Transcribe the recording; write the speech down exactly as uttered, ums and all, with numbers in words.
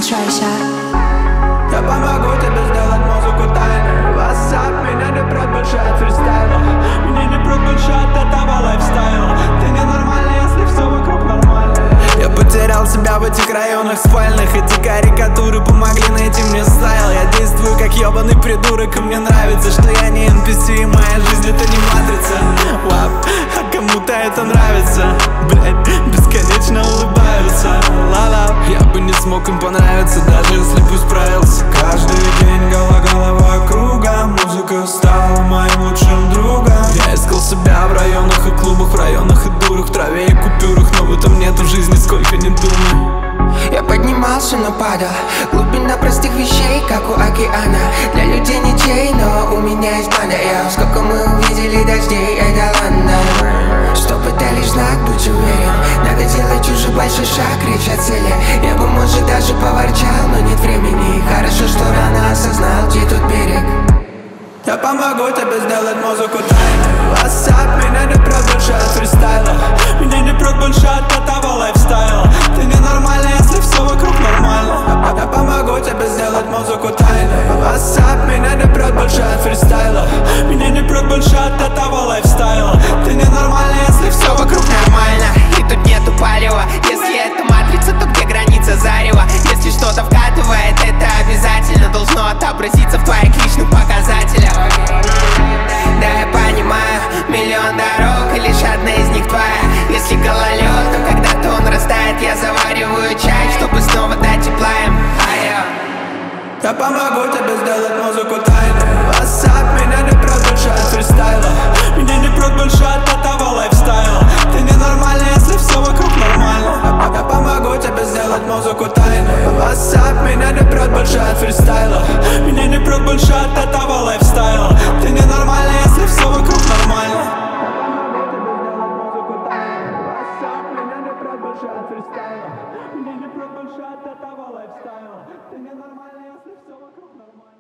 Treasure. Я помогу тебе сделать музыку тайной. WhatsApp меня не прет больше от фристайла. Меня не прет больше от этого лайфстайла. Ты ненормальный, если все вокруг нормально. Я потерял себя в этих районах спальных. Эти карикатуры помогли найти мне стайл. Я действую как ебаный придурок, и мне нравится, что я не эн пи си, и моя жизнь это не матрица. Лап, а кому-то это нравится. Блять, бесконечно улыбаются. Ла-ла, я бы не смог им понравиться, даже если бы справился. Каждый день голова-голова кругом. Музыка стала моим лучшим другом. Я искал себя в районах и клубах, в районах и дурах, в траве и купюрах, но в этом нету жизни, сколько не думай. Я поднимался, но падал. Глубина простых вещей, как у океана. Для людей ничей, но у меня есть банда. Я, сколько мы увидели дождей, это Лондон. Что пытались знак, будь уверен. Надо делать уже большой шаг, речь о цели. Я бы, может, даже поворчал, но нет времени. Хорошо, что рано осознал, где тут берег. Я помогу тебе сделать музыку тайной. WhatsApp меня не прет больше от фристайла. Меня не прет больше от этого лайфстайла. Ты ненормальный, если все вокруг нормально. Я помогу тебе сделать музыку тайной. WhatsApp меня не прет больше от фристайла. Меня не прет больше от этого лайфстайла. Ты ненормальный, если все вокруг нормально. И тут нету палева. Если это матрица, то где граница зарева? Если что-то вкатывает, это обязательно должно отобразиться в твоих личных показателях. Да, я понимаю, миллион дорог, и лишь одна из них твоя. Если гололед, то когда-то он растает. Я завариваю чай, чтобы снова дать тепла им. Я помогу тебе сделать музыку тайной. WhatsApp меня не прет больше от фристайла. Меня не прет больше от этого лайфстайла. Ты ненормальный, если все вокруг нормально. Я помогу тебе сделать музыку тайной. WhatsApp меня не прет больше от фристайла. Меня не прет больше от этого лайфстайла. Ты ненормальный, если все вокруг нормально. Меня не прет больше от этого лайфстайла. Ты ненормальный, если все вокруг нормально.